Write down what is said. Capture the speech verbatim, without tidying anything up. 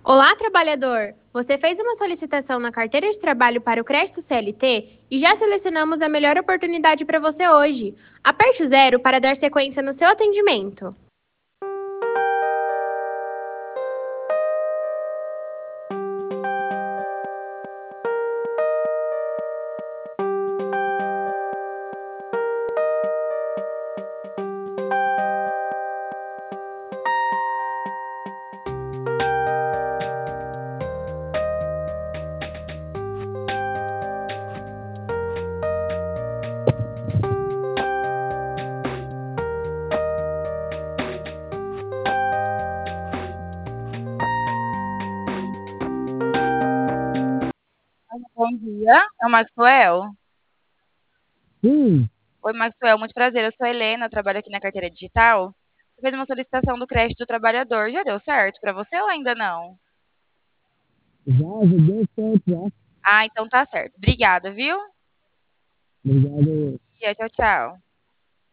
Olá, trabalhador! Você fez uma solicitação na carteira de trabalho para o crédito C L T e já selecionamos a melhor oportunidade para você hoje. Aperte o zero para dar sequência no seu atendimento. Bom dia, é o Maxwell? Sim, Oi, Maxwell, muito prazer. Eu sou a Helena, eu trabalho aqui na carteira digital. Você fez uma solicitação do crédito do trabalhador. Já deu certo para você ou ainda não? já, já deu certo, já. Ah, então tá certo. Obrigada, viu? Obrigado. E tchau, tchau.